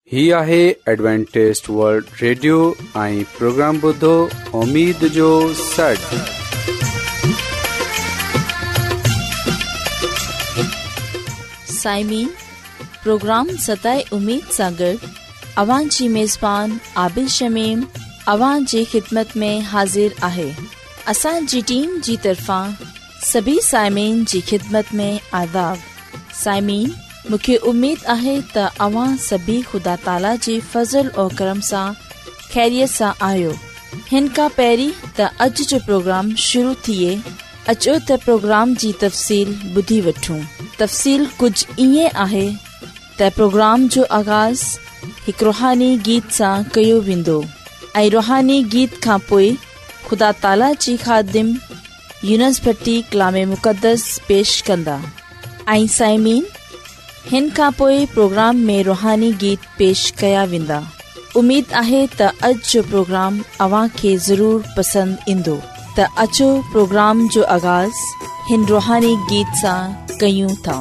ही आहे Adventist world radio ऐं प्रोग्राम ॿुधो उम्मीद जो सॾ। साइमीन प्रोग्राम सताए उम्मीद सां गॾु अवां जी मेज़बान आबिल शमीम अवां जी ख़िदमत में हाज़िर आहे। असांजी टीम जी तरफ़ां सभी साइमीन जी ख़िदमत में आदाब। साइमीन, मूंखे उम्मीद आहे त अवां सभी ख़ुदा ताला जी फज़ल और करम सां ख़ैरियत सां आहियो। हिन खां पहिरीं त अॼु जो प्रोग्राम शुरू थिए अचो त प्रोग्राम जी तफ़सील ॿुधी वठूं। तफ़सील कुझु ईअं आहे त प्रोग्राम जो आगाज़ हिकु रुहानी गीत सां कयो वेंदो ऐं रुहानी गीत खां पोइ ख़ुदा ताला जी ख़ादिम यूनस भट्टी कलाम मुक़दस पेश कंदा ऐं साइमीन हिन खां पोइ प्रोग्राम में रुहानी गीत पेश कया वेंदा। उम्मीद आहे त अॼु जो प्रोग्राम अवां खे ज़रूर पसंदि ईंदो। त अचो प्रोग्राम जो आगाज़ हिन रुहानी गीत सां कयूं था।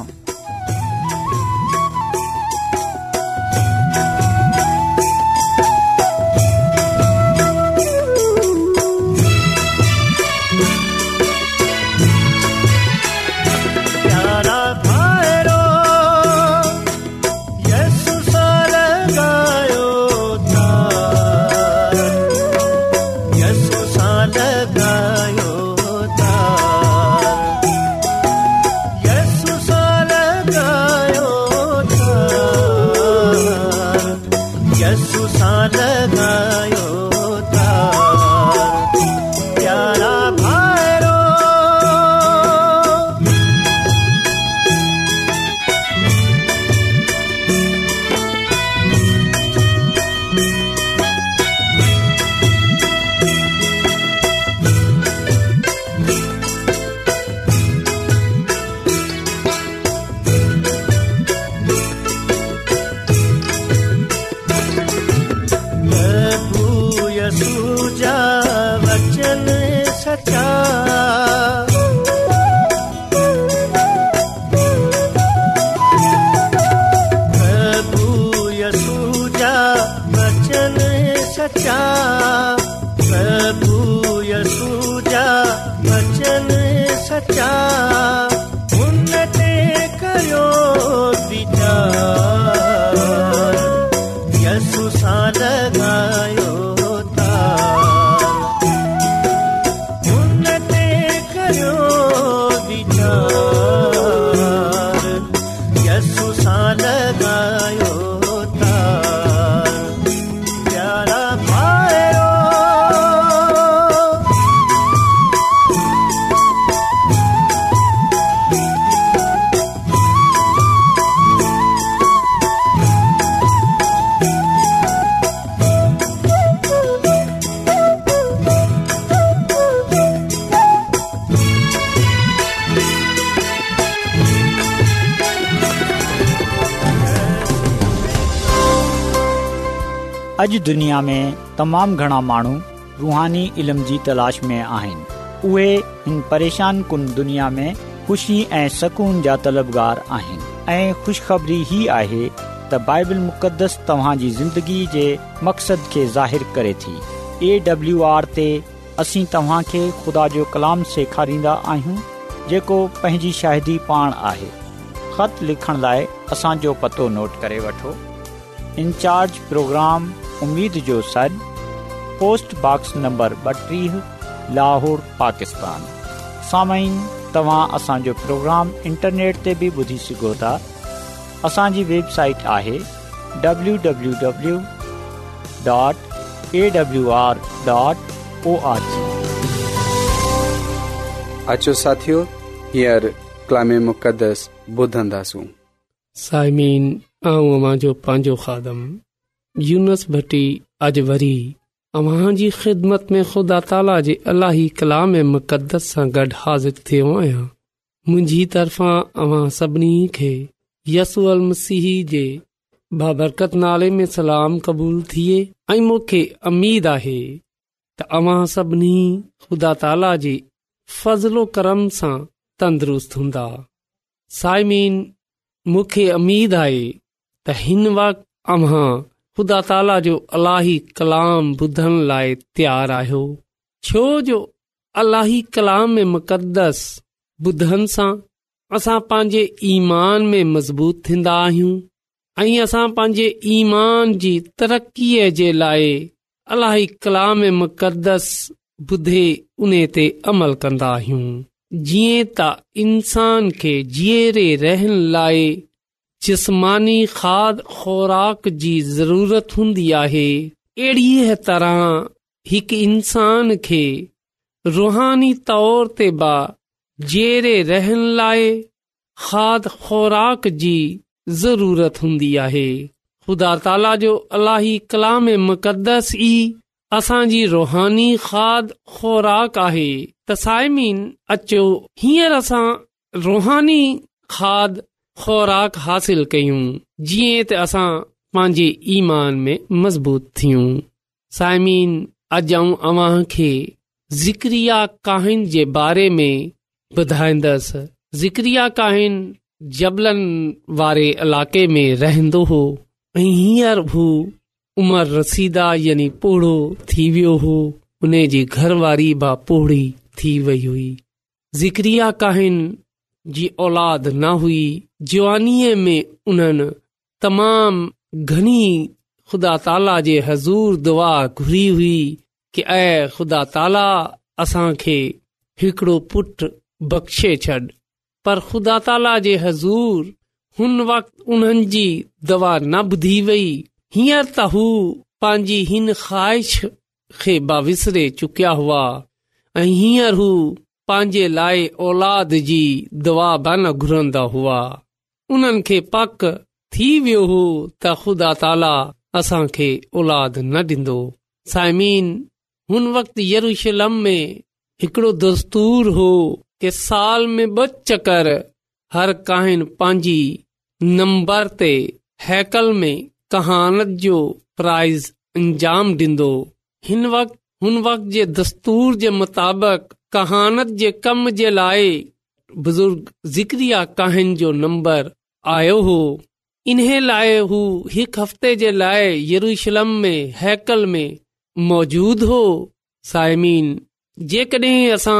अॼु दुनिया में तमामु घणा माण्हू रूहानी इल्म जी तलाश में आहिनि। उहे हिन परेशान कुन दुनिया में ख़ुशी ऐं सकून जा तलबगार आहिनि ऐं ख़ुशख़बरी ही आहे त बाइबल मुक़दस तव्हां जी ज़िंदगी जे मक़सद खे ज़ाहिर करे थी। AWR ते असीं तव्हां खे ख़ुदा जो कलाम सेखारींदा आहियूं जेको पंहिंजी शाहिदी पाण आहे। ख़त लिखण लाइ असांजो पतो नोट करे वठो। इंचार्ज प्रोग्राम उम्मीद जो सॾ, post box number 32, Lahore, Pakistan. सामाईन, तव्हां असांजो प्रोग्राम इंटरनेट ते बि ॿुधी सघो था। असांजी वेबसाइट आहे www.awr.org। अचो साथियो, हींअर कलाम मुक़दस ॿुधंदासूं। साइमीन, आऊं अवां जो पंहिंजो ख़ादम यूनस भट्टी अॼु वरी अवां जी ख़िदमत में ख़ुदा ताला जे इलाही कलाम मुक़दस सां गॾु हाज़िर थियो आहियां। मुंहिंजी तरफ़ां अवां सभिनी खे यसू अल मसीह जे बाबरकत नाले में सलाम क़बूल थिए ऐं मूंखे उमीद आहे त अवां सभिनी ख़ुदा ताला जे फज़लो करम सां तंदुरुस्त हूंदा। साइमीन, मूंखे उमीद आहे त हिन वक़्तु अव्हां ख़ुदा ताला जो अलाही कलाम ॿुधण लाइ तयारु आहियो, छो जो अलाही कलाम मुक़दस ॿुधण सां असां पंहिंजे ईमान में मज़बूत थींदा आहियूं ऐं असां पंहिंजे ईमान जी तरक़ीअ जे लाइ अलाही कलाम मुक़दस ॿुधे उन ते अमल कंदा आहियूं। जीअं त इंसान खे जीअरे रहण लाइ जिस्मानी खाद खुराक जी ज़रूरत हूंदी आहे, अहिड़ी तरह हिकु इंसान खे रूहानी तौर ते बि जीअरे रहण लाइ खाद खुराक जी ज़रूरत हूंदी आहे। ख़ुदा ताला जो अलाही कलाम मुक़दस ई असांजी रूहानी खाद खुराक आहे। त साइमीन, अचो हींअर असां रूहानी खाद खुराक हासिल कयूं, जीअं त असां पंहिंजे ईमान में मज़बूत थियूं। साइमीन, अॼु अव्हां खे ज़िक्रिया काहिन जे बारे में ॿुधाईंदसि। ज़िक्रिया काहिन जबलनि वारे इलाके में रहंदो हो ऐं हींअर हू उमिरि रसीदा यानी पोढ़ो थी वियो हो। उन जी घरवारी बि पोढ़ी थी वई हुई। ज़िक्रिया काहिन जी औलाद न हुई। जवानीअ में उन्हनि तमाम घणी ख़ुदा ताला जे हज़ूर दुआ घुरी हुई कि ऐ ख़ुदा ताला असांखे हिकिड़ो पुटु बख़्शे छॾ, पर ख़ुदा ताला जे हज़ूर हुन वक़्तु उन्हनि जी दुआ न ॿुधी वई। हींअर त हू पंहिंजी हिन ख़्वाहिश खे बि विसरे चुकिया हुआ ऐं हींअर हू पंहिंजे लाइ औलाद जी दुआ बि न घुरंदा हुआ। उन्हनि खे पक थी वियो हो त ख़ुदा ताला असांखे औलाद न ॾींदो। साइमीन, हुन वक़्तु यरूशलम में हिकिड़ो दस्तूर हो कि साल में 2 चकर हर काहिन पंहिंजी नंबर ते हैकल में कहानत जो प्राइज़ अंजाम ॾींदो। हुन वक़्त जे दस्तूर जे मुताबिक़ कहानत जे कम जे लाइ बुज़ुर्ग ज़िक्रिया काहिन जो नंबर आयो हो। इन्हे लाइ हू 1 हफ़्ते जे लाइ यरूशलम में हैकल में मौजूद हो। साइमीन, जेकॾहिं असां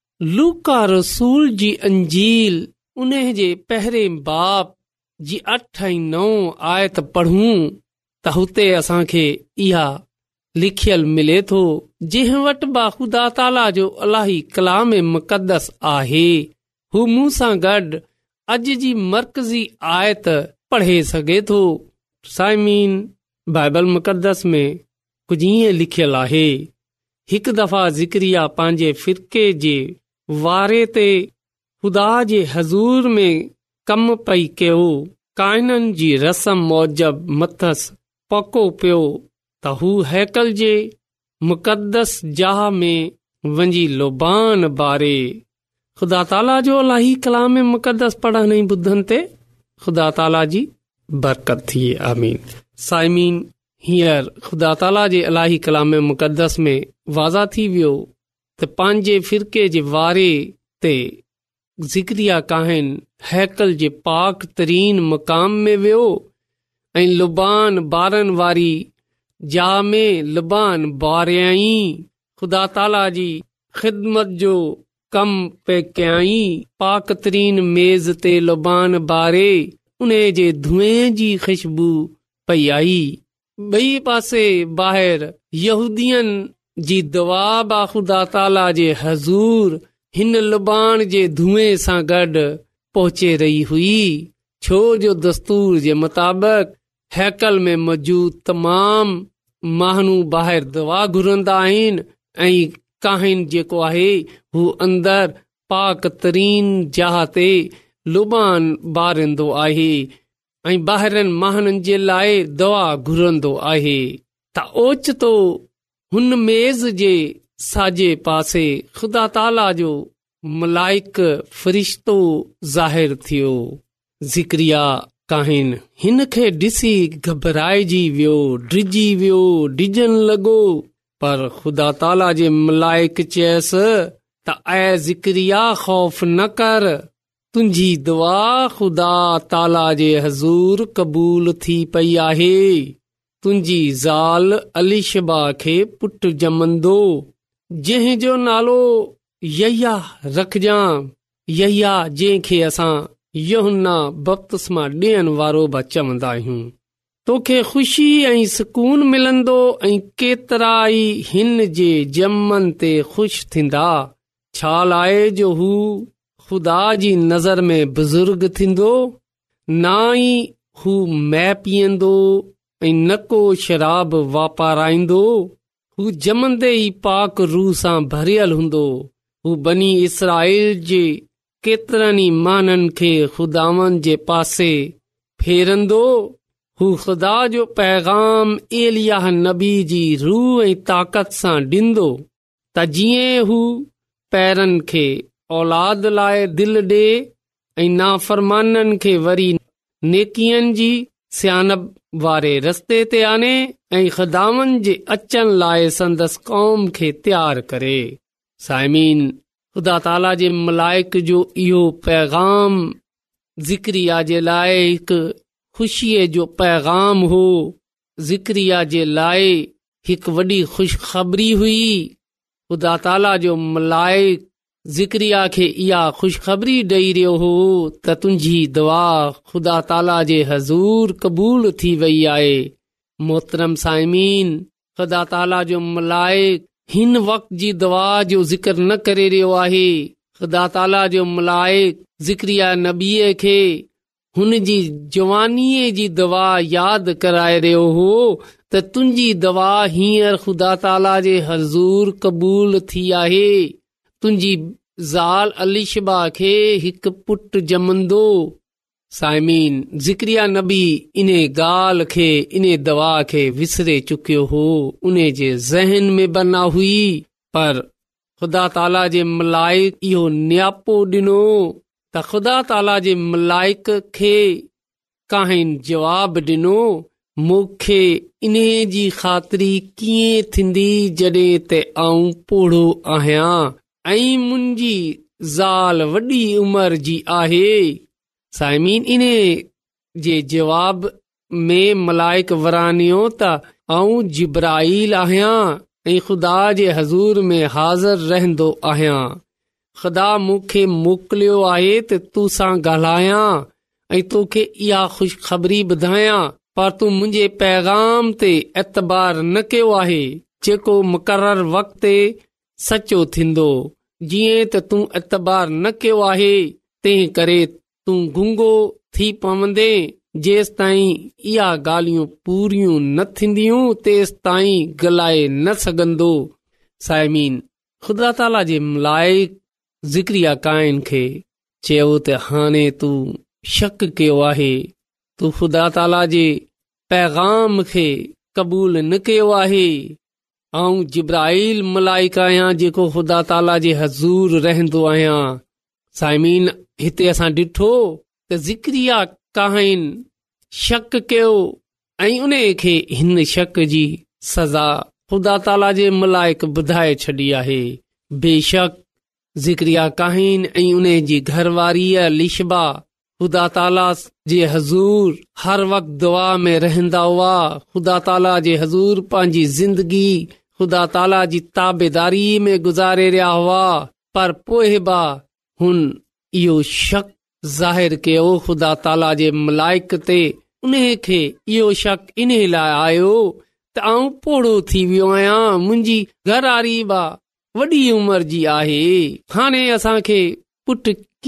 लूका रसूल जी अंजील उन जे पहिरें बाब जी 8 ऐं 9 आयत पढ़ूं त हुते असांखे इहा लिखियल मिले थो, जंहिं वटि बि ख़ुदा ताला जो अलाही कलाम मुक़दस आहे, हू मूं सां गॾु अॼु जी मरकज़ी आयत पढ़े सघे थो। साइमीन, बाइबल मुक़दस में कुझु ईअं लिखियल आहे, हिकु दफ़ा ज़िक्रिया पंहिंजे फ़िरके जे वारे ते ख़ुदा जे हज़ूर में कम पई कयो। काइननि जी रस्म मूजब मथसि पको पियो त हू हैकल जे मुक़दस जाह में वञी लोबान बारे। ख़ुदा ताला जो अलाही कलाम मुक़दस पढ़ण ऐं ॿुधण ते ख़ुदा ताला जी बरकत थिए। आमीन। साइमीन, हींअर ख़ुदा ताला जे अलाही कलाम मुक़दस में वाज़ा थी वियो त पंहिंजे फ़िरके जे वारे ते ज़िक्रिया काहिन हैकल जे पाक तरीन मक़ाम में वियो ऐं लुबान बारनि वारी जाह में लुबान बारियाई ख़ुदा ताला जी ख़िदमत जो कम पे कयाई। पाक तरीन मेज़ ते लुबान बारे उन जे धुएं जी ख़ुशबू पई आई। ॿई पासे ॿाहिरि यहूदियनि जी दुआ बा ख़ुदा ताला जे हज़ूर हिन लुबान जे धुएं सां गॾु पहुचे रही हुई, छो जो दस्तूर जे मुताबिक़ हैकल में मौजूद तमाम माण्हू ॿाहिरि दुआ घुरंदा आहिनि ऐं काहिन जेको आहे हू अंदर पाक तरीन जाह ते लुबान बारींदो आहे ऐं ॿाहिरनि माण्हुनि जे लाइ दुआ घुरंदो आहे। त ओचितो हुन मेज़ जे साॼे पासे ख़ुदा ताला जो मलाइक फ़रिश्तो ज़ाहिर थियो। ज़िक्रिया काहिन हिन खे ॾिसी घबराइजी वियो, डिॼी वियो, डिॼण लॻो, पर ख़ुदा ताला जे मलाइक चयसि त ऐ ज़िक्रिया ख़ौफ़ न कर, तुंहिंजी दुआ ख़ुदा ताला जे हज़ूर क़बूल थी पई आहे। तुंहिंजी ज़ाल अलीशबा खे पुट ॼमंदो, जंहिंजो नालो यहिया रखजां, यहिया जंहिंखे असां यूहन्ना बपतिस्मा ॾियण वारो बि चवंदा आहियूं। तोखे ख़ुशी ऐं सुकून मिलंदो ऐं केतिरा ई हिन जे ॼमन ते ख़ुशि थींदा। छाल आहे जो हू ख़ुदा जी नज़र में बुज़ुर्ग थींदो, ना ई हू मै पीअंदो ऐं न को शराब वापाराईंदो। हू ॼमंदे ई पाक रूह सां भरियल हूंदो। हू बनी इसराइल जे केतिरनि ई माननि खे ख़ुदावन जे पासे फेरंदो। हू ख़ुदा जो पैगाम एलियाह नबी जी रूह ऐं ताक़त सां ॾींदो, त जीअं हू पैरनि खे औलाद लाइ दिल ॾे ऐं नाफ़रमाननि खे वरी नेकियनि जी सियानप वारे रस्ते ते आने ऐं ख़ुदावन जे अचण लाइ संदसि क़ौम खे तयार करे। साइमीन, ख़ुदा ताला जे मलाइक जो इहो पैगाम ज़िक्रिया जे लाइ हिकु ख़ुशीअ जो पैगाम हो। ज़िक्रिया जे लाइ हिकु वॾी ख़ुशख़बरी हुई। ख़ुदा ताला जो मलाइक ज़िक्रिया खे इहा ख़ुशख़बरी ॾेई रहियो हो त तुंहिंजी दुआ ख़ुदा ताला जे हज़ूर क़बूल थी वई आहे। मोहतरम साइमीन, ख़ुदा ताला जो मलाइक हिन वक़्त जी दुआ जो ज़िक्र न करे रहियो आहे। ख़ुदा ताला जो मलाइक ज़िक्रिया नबीअ खे हुन जी जवानीअ जी दुआ यादि कराए रहियो हो त तुंहिंजी दुआ हींअर ख़ुदा ताला जे हज़ूर क़बूल थी आहे। तुंहिंजी ज़ाल अलीशबा खे हिकु पुट ॼमंदो। साइमीन, ज़िक्रिया नबी इन ॻाल्हि खे, इन दुआ खे विसरे चुकियो हो। उन जे ज़हन में बना हुई, पर ख़ुदा ताला जे मलाइक इहो नियापो ॾिनो त ख़ुदा ताला जे मलाइक खे काहिन जवाब ॾिनो, मूंखे इन जी ख़ातिरी कीअं थींदी जॾहिं त आऊं पोढ़ो आहियां ऐं मुंहिंजी ज़ाल वॾी उमिरि जी आहे। साइमीन, इन जे जवाब में मलाइक वरानियो त आऊं जिब्राईल आहियां ऐं ख़ुदा जे हज़ूर में हाज़िर रहंदो आहियां। ख़ुदा मूंखे मोकिलियो आहे त तूं सां ॻाल्हायां ऐं तोखे इहा ख़ुशख़बरी ॿुधायां, पर तूं मुंहिंजे पैगाम ते एतबार न कयो आहे, जेको मुक़रर वक़्त ते सचो थींदो। जीअं त तूं एतबार न कयो आहे, तंहिं करे तूं गुंगो थी पवंदे। जेसि ताईं इहा ॻाल्हियूं पूरियूं न थींदियूं तेसि ताईं ॻाल्हाए न सघंदो। साइमीन, ख़ुदा ताला जे मलाइक ज़िक्रिया काइन खे चयो त हाणे तूं शक कयो आहे, तूं ख़ुदा ताला जे पैगाम खे क़बूल न कयो आहे। आऊं जिब्राईल मलाइक आहियां जेको ख़ुदा ताला जे हज़ूर रहंदो आहियां। साइमीन, हिते असां ॾिठो त ज़िक्रिया काहिन शक कयो ऐं उन खे हिन शक जी सज़ा ख़ुदा ताला जे मलाइक ॿुधाए छॾी आहे। बेशक ज़िक्रिया काहिन ऐं उन जी घरवारी अलीशबा ख़ुदा ताला जे हज़ूर हर वक़्त दुआ में रहंदा हुआ। ख़ुदा ताला जे हज़ूर पंहिंजी ज़िंदगी ख़ुदा ताला जी ताबेदारी में गुज़ारे रहिया हुआ, पर पोइ बि हुन इहो शक ज़ाहिर कयो ख़ुदा ताला जे मलाइक ते। उन खे इहो शक इन लाइ आयो त आऊं पोढ़ो थी वियो आहियां, मुंहिंजी घरवारी बि वॾी उमिरि जी आहे। हाणे असांखे पुट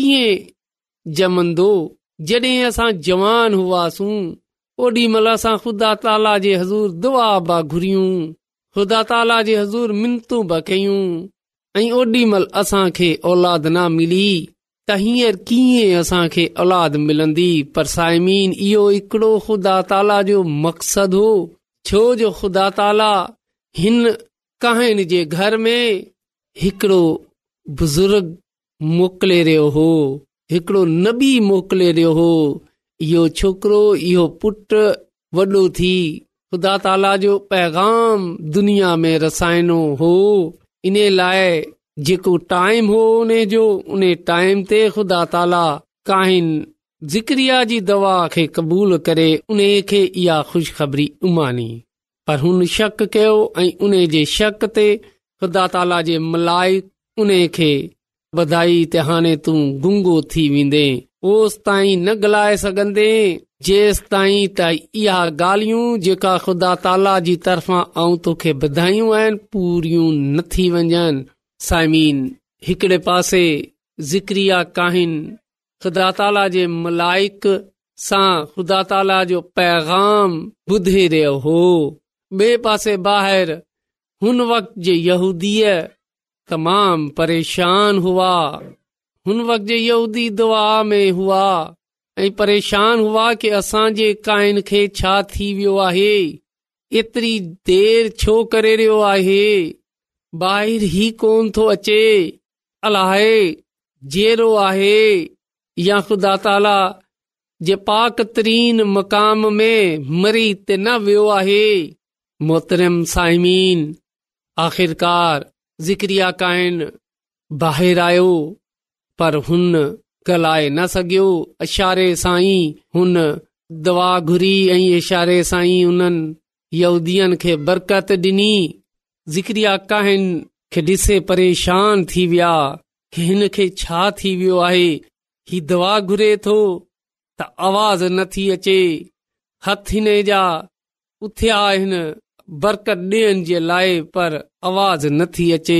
कीअं ॼमंदो? जॾहिं असां जवान हुआसूं ओॾी महिल असां ख़ुदा ताला जे हज़ूर दुआ बि घुरियूं, ख़ुदा ताला जे हज़ूर मिनतूं बि कयूं ऐं ओॾी महिल असांखे औलाद न मिली त हींअर कीअं असांखे औलाद मिलंदी? पर साइमीन, इहो हिकिड़ो ख़ुदा ताला जो मक़सद हो, छो जो ख़ुदा ताला हिन काहिन जे घर में हिकिड़ो बुज़ुर्ग मोकिले रहियो हो, हिकिड़ो नबी मोकिले रहियो हो। इहो छोकिरो, इहो पुट वॾो थी ख़ुदा ताला जो पैगाम दुनिया में रसाइनो हो। इन लाइ जेको टाइम हो उन टाइम ते ख़ुदा ताला काहिन ज़िक्रिया जी दवा खे क़बूल करे उन खे इहा ख़ुशख़बरी उमानी, पर हुन शक कयो ऐं उन जे शक ते ख़ुदा ताला जे मलाइक उन खे ॿधाई त हाणे तूं गुंगो थी वेंदे, ओसि ताईं न ॻाल्हाए सघंदे जेसि ताईं त इहा ॻाल्हियूं जेका ख़ुदा ताला जी तरफ़ां आऊं तोखे ॿधायूं आहिनि पूरियूं न थी वञनि। साइमीन, हिकिड़े पासे ज़िक्रिया काहिन ख़ुदा ताला जे मलाइक सां ख़ुदा ताला जो पैगाम ॿुधे रहियो हो, ॿिए पासे ॿाहिरि हुन वक़्त जे यहूदीअ तमाम परेशान हुआ। हुन वक़्त जे यहूदी दुआ में हुआ ऐं परेशान हुआ कि असांजे काइन खे छा थी वियो आहे, एतिरी देर छो करे रहियो आहे, ॿाहिरि ही कोन थो अचे, अलाहे जहिड़ो आहे या ख़ुदा ताला जे पाक तरीन मक़ाम में मरी ते न वियो आहे। मोहतरम साइमीन, आख़िरकार ज़िक्रिया काइन ॿाहिरि आयो, पर हुन ॻाल्हाए न सघियो। इशारे सां ई हुन दवा घुरी ऐं इशारे सां ई उन्हनि यहूदियन खे बरकत ॾिनी। ज़िक्रिया काहिन खे ॾिसे परेशान थी विया कि हिन खे छा थी वियो आहे, ही दवा घुरे थो त आवाज़ नथी अचे, हथ हिन जा उथिया आहिनि बरकत ॾियण जे लाइ, पर आवाज़ नथी अचे।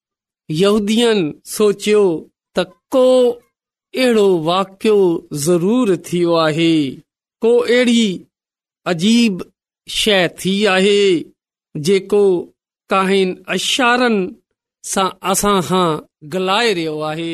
यहूदियन सोचियो त को अहिड़ो वाक़ियो ज़रूर थियो आहे, को अहिड़ी अजीब शइ थी आहे जेको काहिन इशारनि सां असां खां ॻाल्हाए रहियो आहे।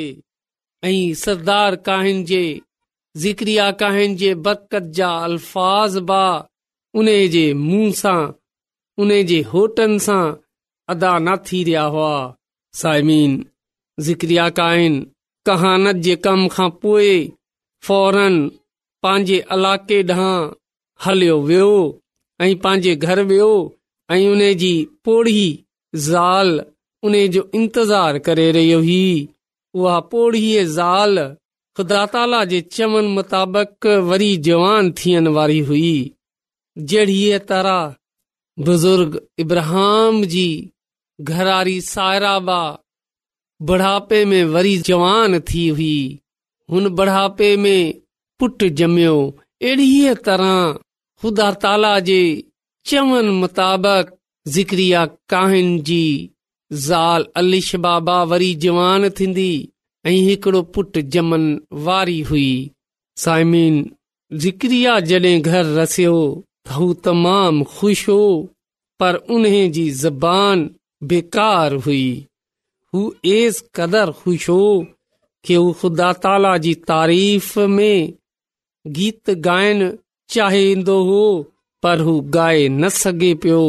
ऐं सरदार काहिन जे ज़िक्रिया काहिन जे बरकत जा अल्फाज़ बा उन जे मुंहं सां, उन जे होठनि सां अदा न थी रहिया हुआ। साइमीन, ज़िक्रिया काहिन कहानत जे कम खां पोइ फौरन पंहिंजे इलाइक़े ॾांहुं हलियो वियो ऐं पंहिंजे घर वियो ऐं उन जी पोढ़ी ज़ाल उन जो इंतज़ार करे रही हुई। उहा पोढ़ीअ ज़ाल ख़ुदा ताला जे चवण मुताबिक़ वरी जवान थियण वारी हुई। जहिड़ीअ तरह बुज़ुर्ग इब्राहिम जी घरारी सायरा बा बुढ़ापे में वरी जवान थी हुई, हुन बुढ़ापे में पुट ॼमियो। अहिड़ीअ तरह ख़ुदा ताला जे चवण मुताबिक़ ज़िक्रिया काहिन जी ज़ाल अलिशबा बा वरी जवान थींदी ऐं हिकिड़ो पुट ॼमन वारी हुई। साइमीन, ज़िक्रिया जॾहिं घर रसियो त हू तमाम ख़ुशि हो, पर उन जी ज़बान बेकार हुई। हू एस कदर ख़ुशि हो कि हू ख़ुदा ताला जी तारीफ़ में गीत ॻाइण चाहींदो हो, पर हू ॻाए न सघे पियो।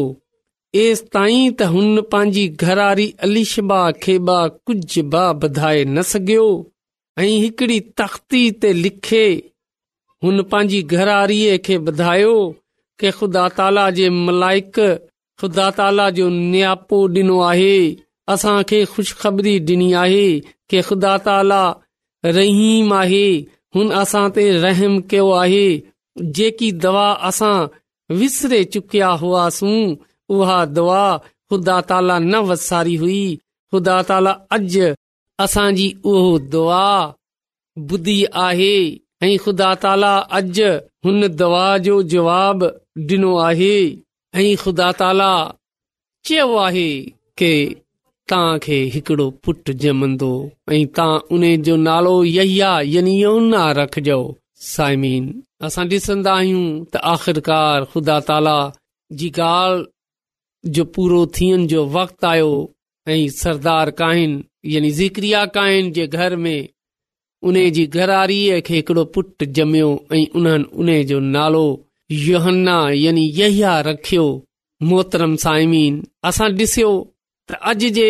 एस ताईं त हुन पंहिंजी घरारी अलिशबा खे बा कुझु बा ॿुधाए न सघियो ऐं हिकिड़ी तख़्ती ते लिखे हुन पंहिंजी घरारीअ खे ॿुधायो कि ख़ुदा ताला जे मलाइक ख़ुदा ताला जो नियापो ॾिनो आहे, असांखे ख़ुशख़बरी ॾिनी आहे कि ख़ुदा ताला रहीम आहे, हुन असां ते रहम कयो आहे। जेकी दवा असां विसरे चुकिया हुआसूं उहा दवा ख़ुदा ताला न वसारी हुई। ख़ुदा ताला अॼु असांजी उहो दुआ ॿुधी आहे ऐं ख़ुदा ताला अॼु हुन दवा जो जवाब ॾिनो आहे ऐं ख़ुदा ताला चयो आहे कि तव्हांखे हिकिड़ो पुट ॼमंदो ऐं तव्हां उन जो नालो यहिया यानी यूहन्ना रखजो। साइमीन, असां ॾिसंदा आहियूं त आख़िरकार ख़ुदा ताला जी ॻाल्हि जो पूरो थियण जो वक़्तु आयो ऐं सरदार काहिन यानी ज़िक्रिया काहिन जे घर में उन जी घरारीअ खे हिकिड़ो पुट ॼमियो ऐं उन्हनि उन जो नालो यूहन्ना यानी यहिया रखियो। मोहतरम साइमीन, असां ॾिसियो त अॼु जे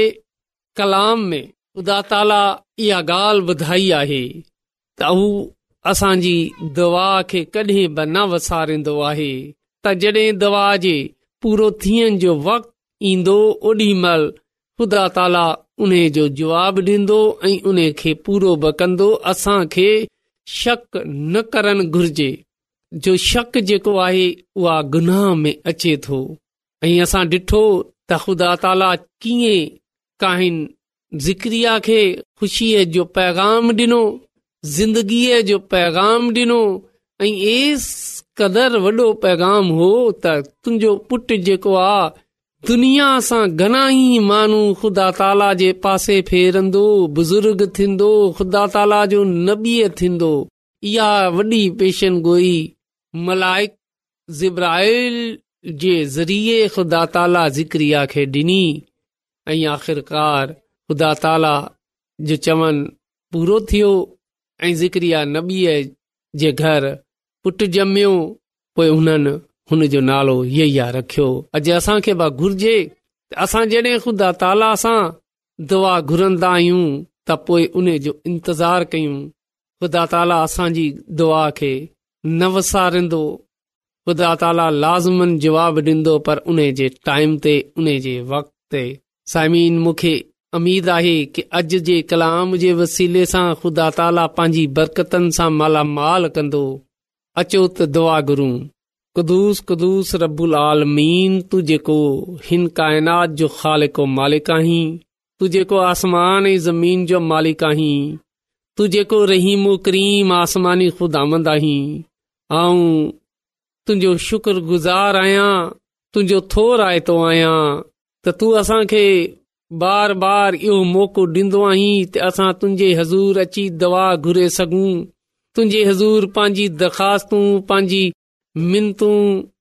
कलाम में ख़ुदा ताला इहा ॻाल्हि ॿुधाई आहे त हू असांजी दवा खे कॾहिं बि न वसारींदो आहे, त जॾहिं दवा जे पूरो थियण जो वक़्तु ईंदो ओॾी महिल ख़ुदा ताला उन जो जवाबु ॾींदो ऐं उन खे पूरो बि कंदो। असांखे शक न करणु घुर्जे, जो शक जेको आहे उहा गुनाह में अचे थो। ऐं असां ॾिठो त ख़ुदा ताला कीअं काहिन ज़िक्रिया खे ख़ुशीअ जो पैगाम ॾिनो, ज़िंदगीअ जो पैगाम ॾिनो, ऐं एस कदर वॾो पैगाम हो त तुंहिंजो पुटु जेको आहे दुनिया सां घणा ई माण्हू ख़ुदा ताला जे पासे फेरंदो, बुज़ुर्ग थींदो, ख़ुदा ताला जो नबीअ थींदो। इहा वॾी पेशन गोई मलाइक जिब्राइल जे ज़रिए ख़ुदा ताला ज़िक्रिया खे ॾिनी, ऐं आख़िरकार ख़ुदा ताला जो चवनि पूरो थियो ऐं ज़िक्रिया नबीअ जे घर पुटु ॼमियो। पोइ हुननि हुन जो नालो यहिया रखियो। अॼु असांखे बि घुर्जे त असां जॾहिं ख़ुदा ताला सां दुआ घुरंदा आहियूं त पोइ उन जो इंतज़ारु कयूं। ख़ुदा ताला असांजी दुआ खे न वसारींदो, ख़ुदा ताला लाज़मन जवाबु ॾींदो, पर उन जे टाइम ते, उन जे वक़्त ते। साइमीन, मूंखे उमीद आहे कि अॼु जे कलाम जे वसीले सां ख़ुदा ताला पंहिंजी बरकतनि सां मालामाल कंदो। अचो त दुआ घुरूं। कुदूस कुदूस रब्बुल आलमीन, तू जेको हिन काइनात जो ख़ालिक़ो मालिक आहीं, तू जेको आसमान ऐं ज़मीन जो मालिक आहीं, तू जेको रहीम करीम आसमानी ख़ुदावंद आहीं। आऊं तुंहिंजो शुक्रगुज़ार आहियां, तुंहिंजो थो रायतो आहियां त तू असांखे बार बार इहो मौक़ो ॾींदो आहीं त असां तुंहिंजे हज़ूर अची दुआ घुरे सघूं, तुंहिंजे हज़ूर पंहिंजी दरख़्वास्तूं, पंहिंजी मिनतूं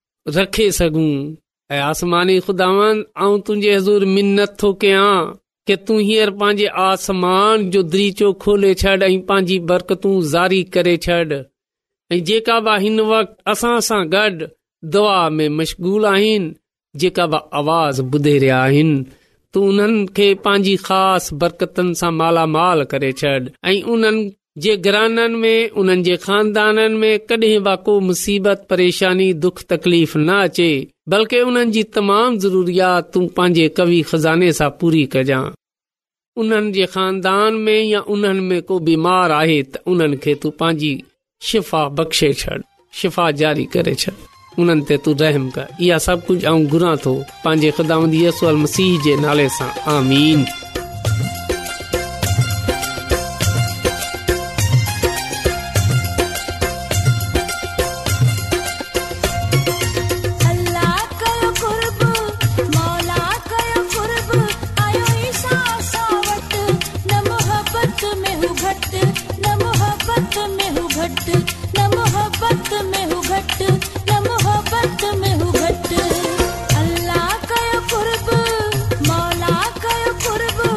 रखे सघूं। ऐं आसमानी ख़ुदावंद, आऊं तुंहिंजे हज़ूर मिन्नत थो कयां कि तूं हींअर पंहिंजे आसमान जो दरीचो खोले छॾ ऐं पंहिंजी बरकतूं ज़ारी करे छॾ। ऐं जेका बि हिन वक़्तु असां सां गॾु दुआ में मशगूल आहिनि, जेका बि आवाज़ ॿुधे रहिया आहिनि, तूं उन्हनि खे पंहिंजी ख़ासि बरकतनि सां मालामाल करे छॾ। ऐं उन्हनि जे घराननि में, उन्हनि जे ख़ानदाननि में कॾहिं बि को मुसीबत, परेशानी, दुख तकलीफ़ न अचे, बल्कि उन्हनि जी तमामु ज़रूरियात तूं पंहिंजे कवी खज़ाने सां पूरी कजां। उन्हनि जे ख़ानदान में या उन्हनि में को बीमार आहे त उन्हनि खे तूं पंहिंजी शिफ़ा बख़्शे छॾ, शिफ़ा जारी करे छॾ, उन्हनि ते तूं रहम कर। इहा सभु कुझु आऊं घुरां थो पंहिंजे ख़ुदावंद यसू मसीह जे नाले सां, आमीन। अल्लाह कयो कुर्ब, मौला कयो कुर्ब।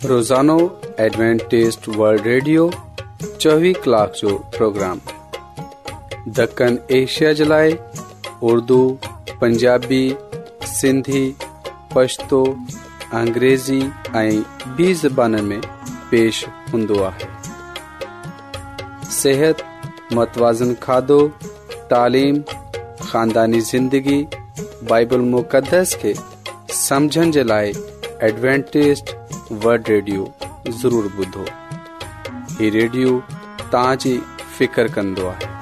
रोज़ानो एडवेंटिस्ट वर्ल्ड रेडियो 24 कलाक जो प्रोग्राम दक्कन एशिया जे लाइ उर्दू, पंजाबी, सिंधी, पश्तो, अंग्रेज़ी ऐं ॿी ज़बान में पेश हूंदो आहे। सेहत, मतवाज़न खाधो, तालीम, ख़ानदानी ज़िंदगी, बाइबल मुक़दस खे समझण जे लाइ एडवेंटिस्ट वर्ल्ड रेडियो ज़रूरु ॿुधो। ही रेडियो तव्हांजी फिकर कंदो आहे।